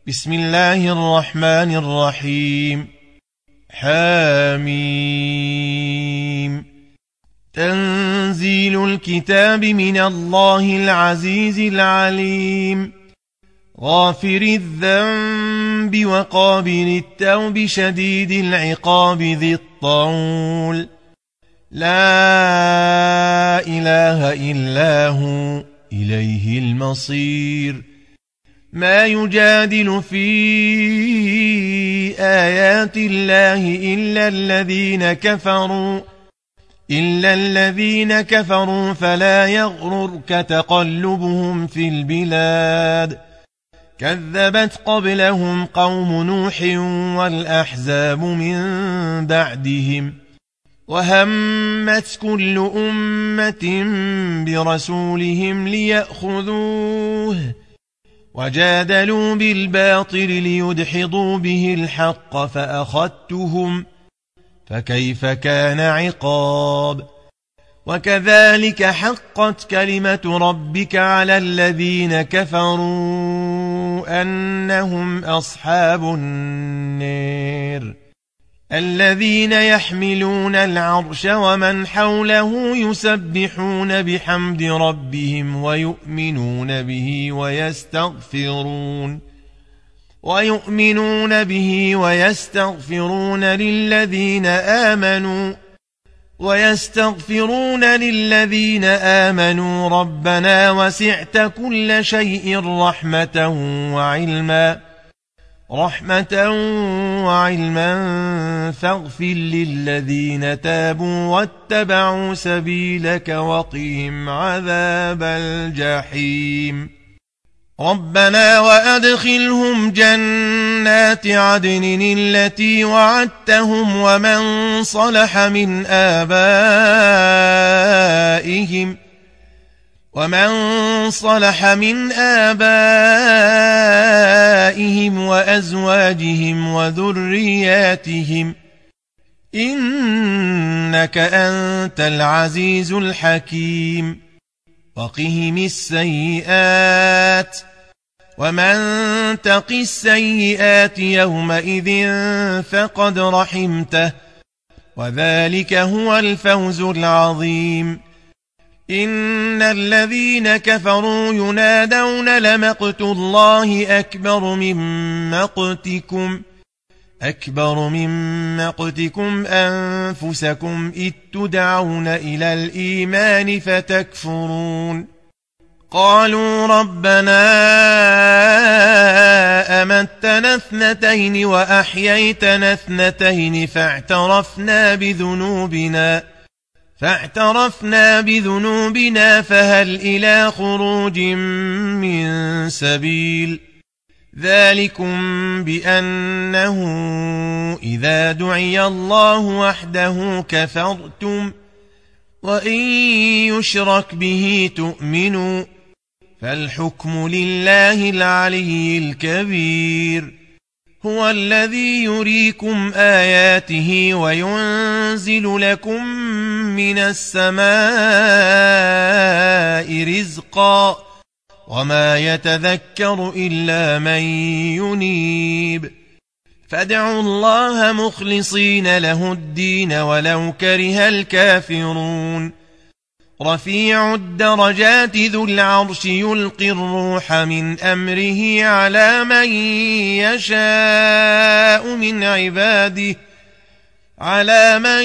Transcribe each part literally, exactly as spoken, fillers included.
بسم الله الرحمن الرحيم. حاميم. تنزيل الكتاب من الله العزيز العليم. غافر الذنب وقابل التوب شديد العقاب ذي الطول. لا إله إلا هو إليه المصير. ما يجادل في آيات الله إلا الذين كفروا إلا الذين كفروا فلا يغررك تقلبهم في البلاد. كذبت قبلهم قوم نوح والأحزاب من بعدهم وهمت كل أمة برسولهم ليأخذوه وجادلوا بالباطل ليدحضوا به الحق فأخذتهم فكيف كان عقاب. وكذلك حقت كلمة ربك على الذين كفروا أنهم أصحاب النار. الذين يحملون العرش ومن حوله يسبحون بحمد ربهم ويؤمنون به ويستغفرون ويؤمنون به ويستغفرون للذين آمنوا ويستغفرون للذين آمنوا ربنا وسعت كل شيء رحمة وعلما رحمة وعلما فاغفر للذين تابوا واتبعوا سبيلك وقهم عذاب الجحيم. ربنا وأدخلهم جنات عدن التي وعدتهم ومن صلح من آبائهم ومن صلح من آبائهم وأزواجهم وذرياتهم إنك أنت العزيز الحكيم. وقهم السيئات ومن تق السيئات يومئذ فقد رحمته وذلك هو الفوز العظيم. إن الذين كفروا ينادون لمقت الله أكبر من مقتكم أكبر من مقتكم أنفسكم إذ تدعون إلى الإيمان فتكفرون. قالوا ربنا أمتنا اثنتين وأحييتنا اثنتين فاعترفنا بذنوبنا فاعترفنا بذنوبنا فهل إلى خروج من سبيل. ذلكم بأنه إذا دعي الله وحده كفرتم وإن يشرك به تؤمنوا فالحكم لله العلي الكبير. هو الذي يريكم آياته وينزل لكم من السماء رزقا وما يتذكر إلا من ينيب. فادعوا الله مخلصين له الدين ولو كره الكافرون. رفيع الدرجات ذو العرش يلقي الروح من أمره على من يشاء من عباده على من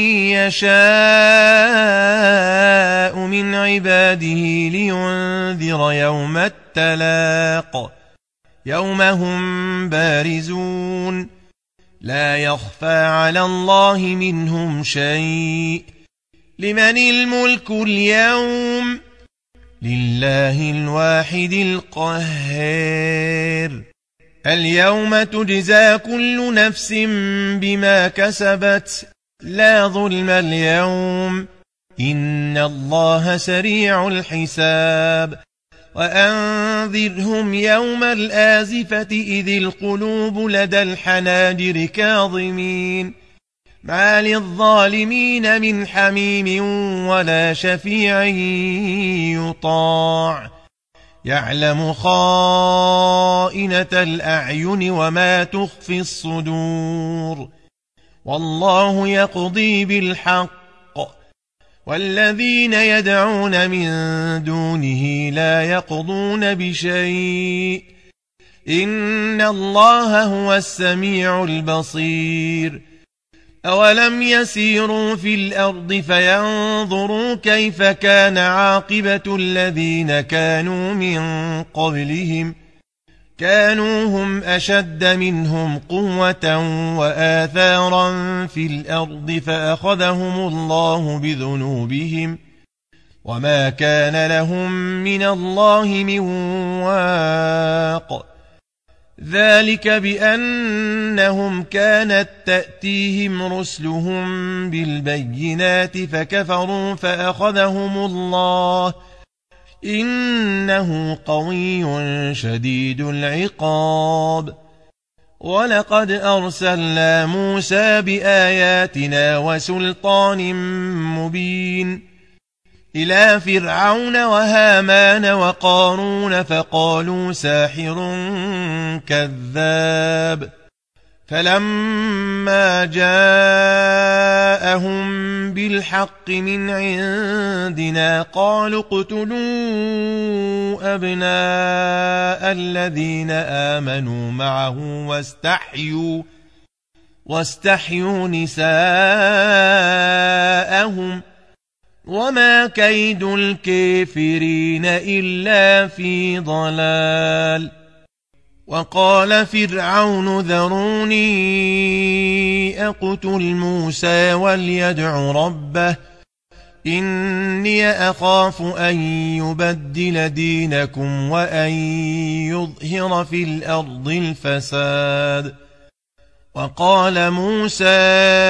يشاء من عباده لينذر يوم التلاق يوم هم بارزون لا يخفى على الله منهم شيء. لمن الملك اليوم لله الواحد القهار. اليوم تجزى كل نفس بما كسبت لا ظلم اليوم إن الله سريع الحساب. وأنذرهم يوم الآزفة إذ القلوب لدى الحناجر كاظمين ما للظالمين من حميم ولا شفيع يطاع يعلم خائنة الأعين وما تخفي الصدور والله يقضي بالحق والذين يدعون من دونه لا يقضون بشيء إن الله هو السميع البصير أولم يسيروا في الأرض فينظروا كيف كان عاقبة الذين كانوا من قبلهم كانوا هم أشد منهم قوة وآثارا في الأرض فأخذهم الله بذنوبهم وما كان لهم من الله من واق ذلك بأنهم كانت تأتيهم رسلهم بالبينات فكفروا فأخذهم الله إنه قوي شديد العقاب ولقد أرسلنا موسى بآياتنا وسلطان مبين إلى فرعون وهامان وقارون فقالوا ساحر كذاب فلما جاءهم بالحق من عندنا قالوا اقتلوا أبناء الذين آمنوا معه واستحيوا واستحيوا نساءهم وما كيد الكافرين إلا في ضلال وقال فرعون ذروني أقتل موسى وليدع ربه إني أخاف أن يبدل دينكم وأن يظهر في الأرض الفساد وقال موسى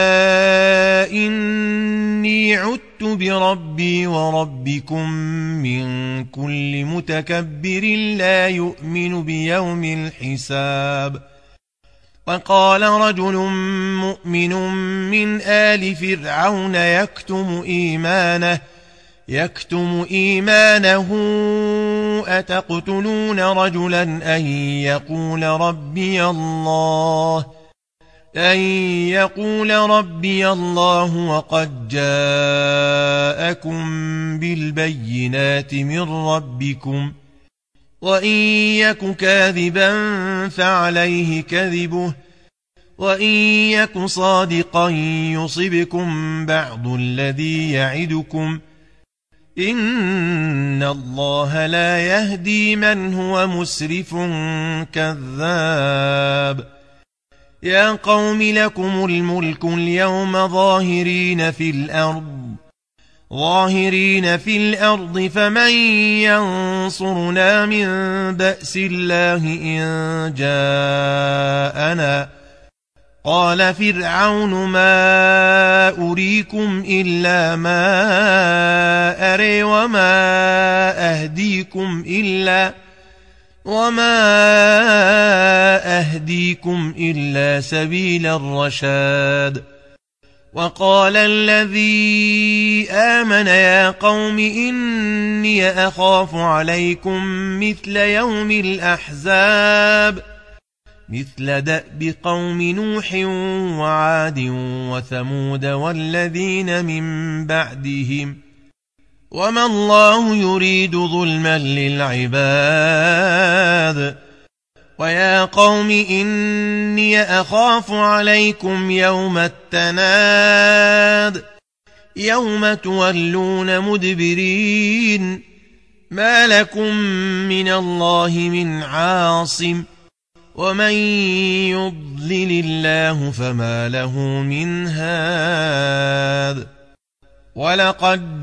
إني عدت بربي وربكم من كل متكبر لا يؤمن بيوم الحساب وقال رجل مؤمن من آل فرعون يكتم إيمانه يكتم إيمانه أتقتلون رجلا أن يقول ربي الله أن يقول ربي الله وقد جاءكم بالبينات من ربكم وإن يك كاذبا فعليه كذبه وإن يك صادقا يصبكم بعض الذي يعدكم إن الله لا يهدي من هو مسرف كذاب يا قوم لكم الملك اليوم ظاهرين في الأرض ظاهرين في الأرض فمن ينصرنا من بأس الله إن جاءنا قال فرعون ما أريكم إلا ما أري وما أهديكم إلا وما أهديكم إلا سبيل الرشاد وقال الذي آمن يا قوم إني أخاف عليكم مثل يوم الأحزاب مثل دأب قوم نوح وعاد وثمود والذين من بعدهم وما الله يريد ظلما للعباد ويا قوم إني أخاف عليكم يوم التناد يوم تولون مدبرين ما لكم من الله من عاصم ومن يضلل الله فما له من هاد ولقد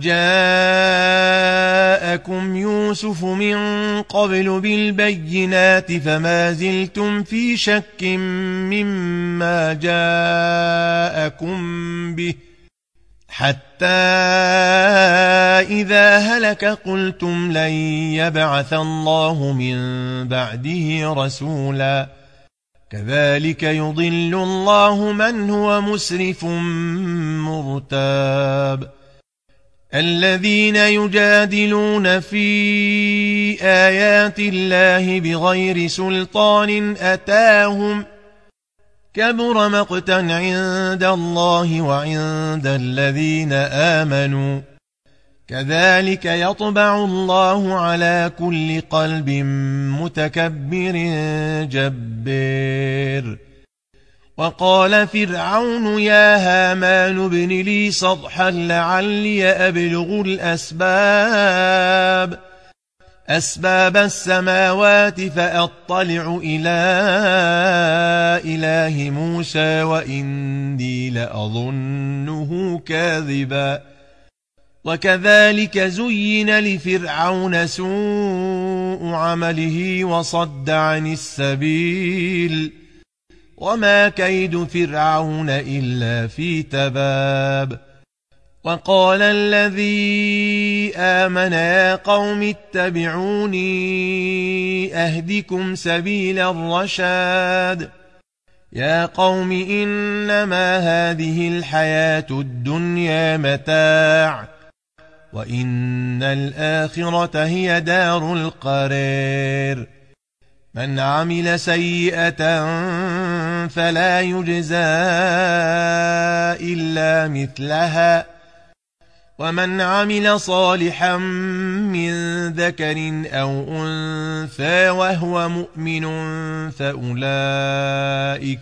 جاءكم يوسف من قبل بالبينات فما زلتم في شك مما جاءكم به حتى إذا هلك قلتم لن يبعث الله من بعده رسولا كذلك يضل الله من هو مسرف مرتاب الذين يجادلون في آيات الله بغير سلطان أتاهم كبر مقتا عند الله وعند الذين آمنوا كذلك يطبع الله على كل قلب متكبر جبار. وقال فرعون يا هامان ابن لي صرحا لعلي أبلغ الأسباب أسباب السماوات فأطلع إلى إله موسى وإني لأظنه كاذبا. وكذلك زين لفرعون سوء عمله وصد عن السبيل وما كيد فرعون إلا في تباب. وقال الذي آمن يا قوم اتبعوني أهدكم سبيل الرشاد. يا قوم إنما هذه الحياة الدنيا متاع وإن الآخرة هي دار القرار. من عمل سيئة فلا يجزى إلا مثلها ومن عمل صالحا من ذكر أو أنثى وهو مؤمن فأولئك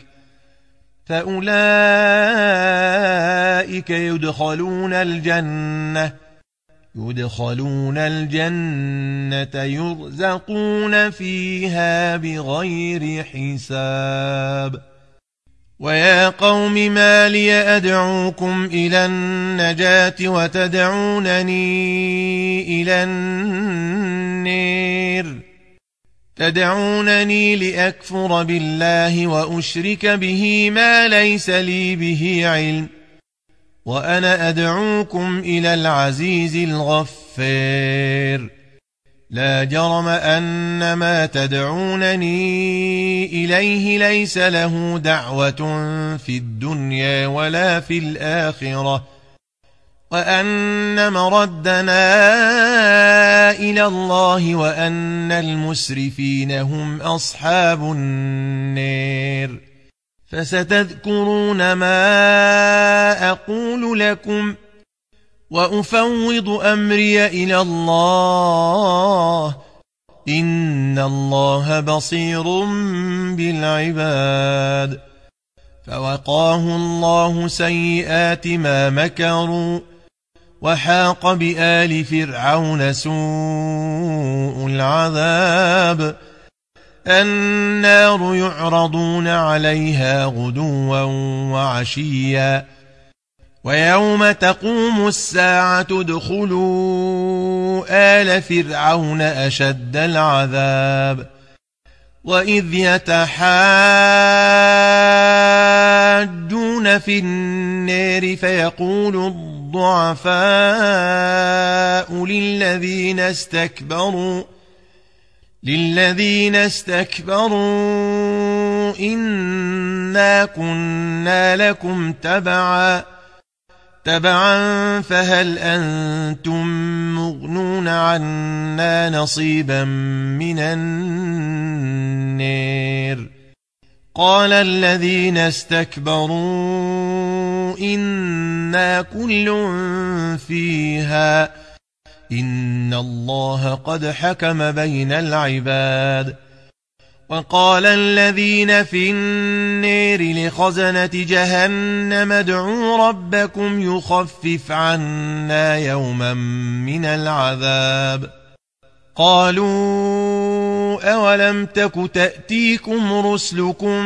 فأولئك يدخلون الجنة يدخلون الجنة يرزقون فيها بغير حساب. ويا قوم ما لي أدعوكم إلى النجاة وتدعونني إلى النار تدعونني لأكفر بالله وأشرك به ما ليس لي به علم وأنا أدعوكم إلى العزيز الغفار. لا جرم أن ما تدعونني إليه ليس له دعوة في الدنيا ولا في الآخرة وأن مردنا إلى الله وأن المسرفين هم أصحاب النار. فستذكرون ما أقول لكم وأفوض أمري إلى الله إن الله بصير بالعباد. فوقاه الله سيئات ما مكروا وحاق بآل فرعون سوء العذاب. النار يعرضون عليها غدوا وعشيا ويوم تقوم الساعة ادخلوا آل فرعون أشد العذاب. وإذ يتحاجون في النار فيقول الضعفاء للذين استكبروا للذين استكبروا إنا كنا لكم تبعا تبعا فهل أنتم مغنون عنا نصيبا من النار. قال الذين استكبروا إنا كل فيها إن الله قد حكم بين العباد. وقال الذين في النار لخزنة جهنم ادعوا ربكم يخفف عنا يوما من العذاب. قالوا أولم تك تأتيكم رسلكم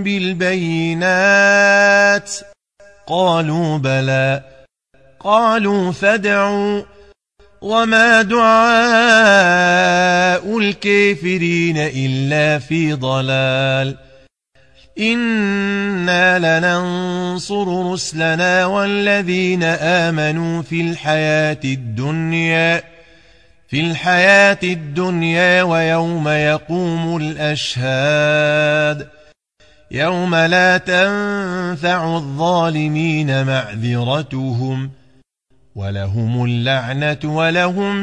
بالبينات قالوا بلى قالوا فادعوا وما دعاء الكافرين إلا في ضلال. إنا لننصر رسلنا والذين آمنوا في الحياة الدنيا في الحياة الدنيا ويوم يقوم الأشهاد يوم لا تنفع الظالمين معذرتهم ولهم اللعنة ولهم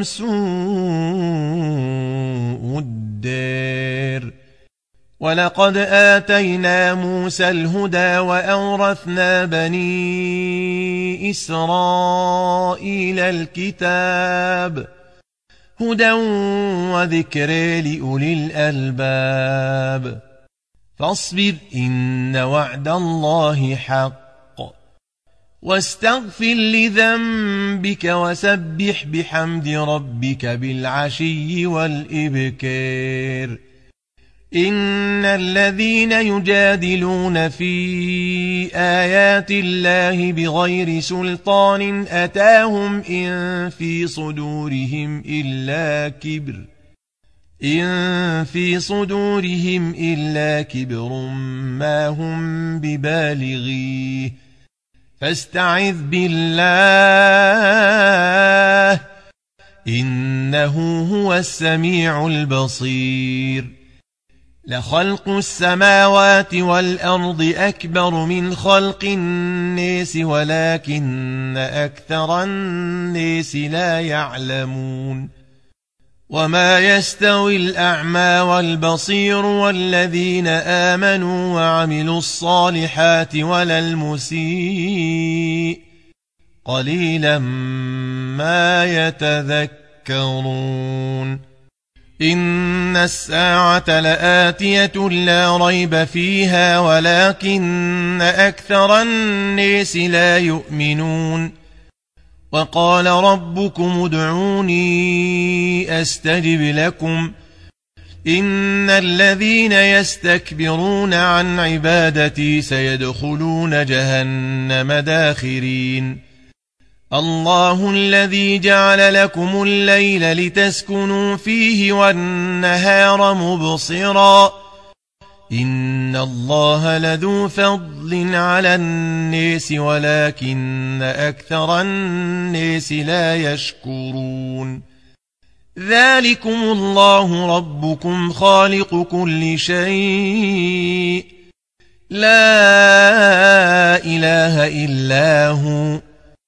سوء الدار. ولقد آتينا موسى الهدى وأورثنا بني إسرائيل الكتاب هدى وذكر لأولي الألباب. فاصبر إن وعد الله حق واستغفر لذنبك وسبح بحمد ربك بالعشي والإبكار. إن الذين يجادلون في آيات الله بغير سلطان أتاهم إن في صدورهم إلا كبر إن في صدورهم إلا كبر ما هم ببالغيه فاستعذ بالله إنه هو السميع البصير. لخلق السماوات والأرض أكبر من خلق الناس ولكن أكثر الناس لا يعلمون. وما يستوي الأعمى والبصير والذين آمنوا وعملوا الصالحات ولا المسيء قليلا ما يتذكرون. إن الساعة لآتية لا ريب فيها ولكن أكثر الناس لا يؤمنون. وقال ربكم ادعوني أستجب لكم إن الذين يستكبرون عن عبادتي سيدخلون جهنم داخرين. الله الذي جعل لكم الليل لتسكنوا فيه والنهار مبصرا إن الله لذو فضل على الناس ولكن أكثر الناس لا يشكرون. ذلكم الله ربكم خالق كل شيء لا إله إلا هو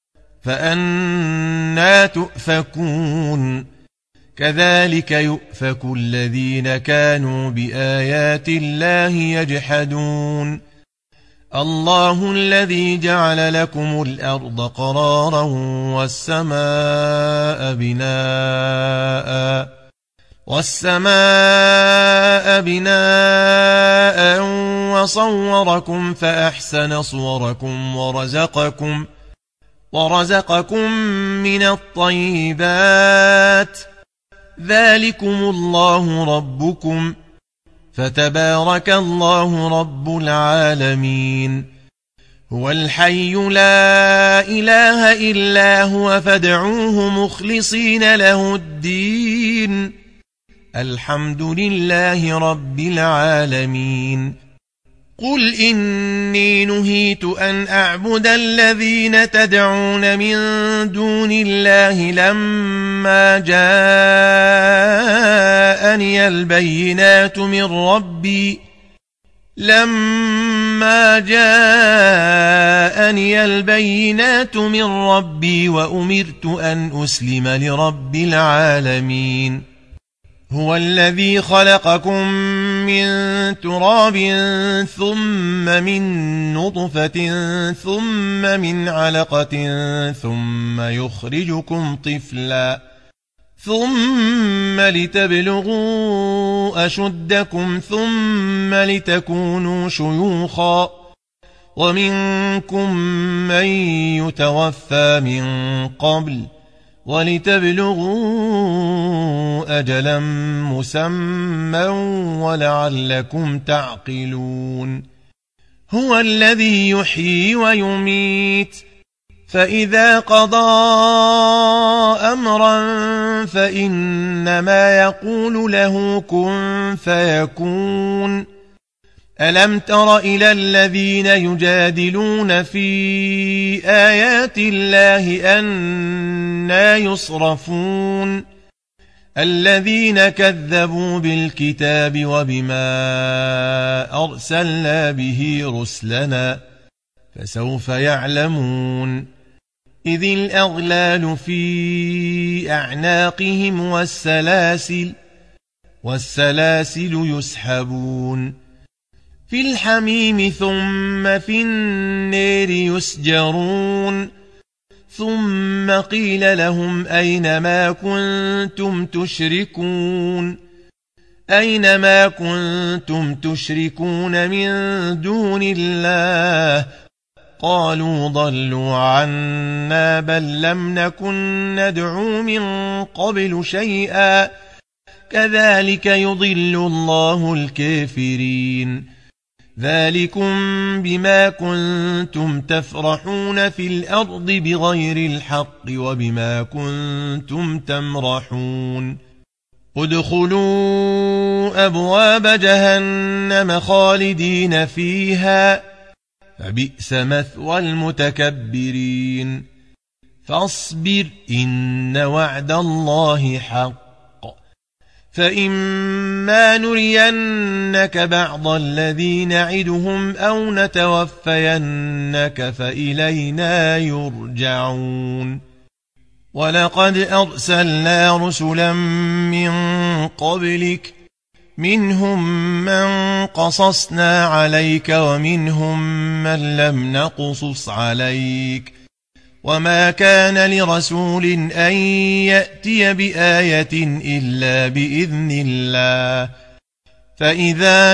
فأنى تؤفكون. كذلك يؤفك الذين كانوا بآيات الله يجحدون. الله الذي جعل لكم الأرض قرارا والسماء بناء والسماء بناء وصوركم فأحسن صوركم ورزقكم ورزقكم من الطيبات. ذلكم الله ربكم فتبارك الله رب العالمين. هو الحي لا إله إلا هو فادعوه مخلصين له الدين الحمد لله رب العالمين. قل إني نهيت أن أعبد الذين تدعون من دون الله لما جاءني البينات من ربي لما جاءني البينات من ربي وأمرت أن أسلم لرب العالمين. هو الذي خلقكم من تراب ثم من نطفة ثم من علقة ثم يخرجكم طفلا ثم لتبلغوا أشدكم ثم لتكونوا شيوخا ومنكم من يتوفى من قبل ولتبلغوا أجلا مسمى ولعلكم تعقلون. هو الذي يحيي ويميت فإذا قضى أمرا فإنما يقول له كن فيكون. ألم تر إلى الذين يجادلون في آيات الله أنى يصرفون الذين كذبوا بالكتاب وبما أرسلنا به رسلنا فسوف يعلمون. إذ الأغلال في أعناقهم والسلاسل والسلاسل يسحبون في الحميم ثم في النار يسجرون ثم قيل لهم أين ما كنتم تشركون أين ما كنتم تشركون من دون الله قالوا ضلوا عنا بل لم نكن ندعو من قبل شيئا كذلك يضل الله الكافرين ذلكم بما كنتم تفرحون في الأرض بغير الحق وبما كنتم تمرحون ادخلوا أبواب جهنم خالدين فيها فبئس مثوى المتكبرين فاصبر إن وعد الله حق فإما نرينك بعض الذي نعدهم أو نتوفينك فإلينا يرجعون ولقد أرسلنا رسلا من قبلك منهم من قصصنا عليك ومنهم من لم نقصص عليك وما كان لرسول أن يأتي بآية إلا بإذن الله فإذا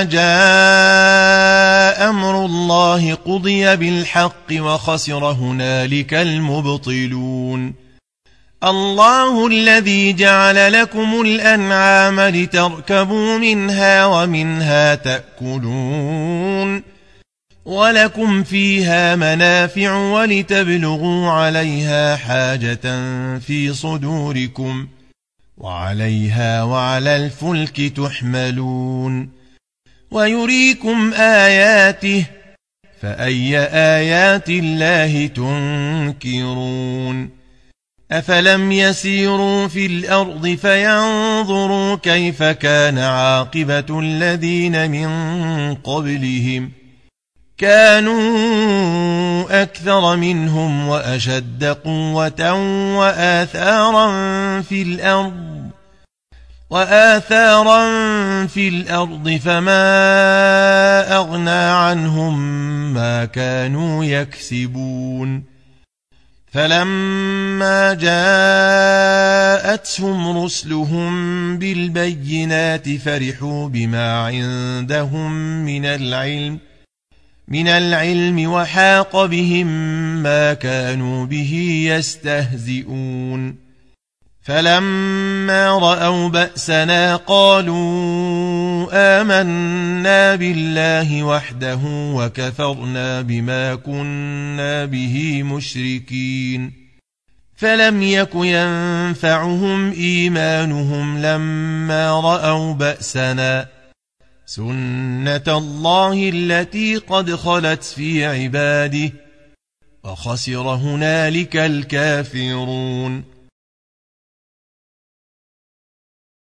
جاء أمر الله قضي بالحق وخسر هنالك المبطلون الله الذي جعل لكم الأنعام لتركبوا منها ومنها تأكلون ولكم فيها منافع ولتبلغوا عليها حاجة في صدوركم وعليها وعلى الفلك تحملون ويريكم آياته فأي آيات الله تنكرون أفلم يسيروا في الأرض فينظروا كيف كان عاقبة الذين من قبلهم كانوا أكثر منهم وأشد قوة وآثارا في الأرض وآثارا في الأرض فما أغنى عنهم ما كانوا يكسبون فلما جاءتهم رسلهم بالبينات فرحوا بما عندهم من العلم من العلم وحاق بهم ما كانوا به يستهزئون فلما رأوا بأسنا قالوا آمنا بالله وحده وكفرنا بما كنا به مشركين فلم يك ينفعهم إيمانهم لما رأوا بأسنا سنة الله التي قد خلت في عباده وخسر هنالك الكافرون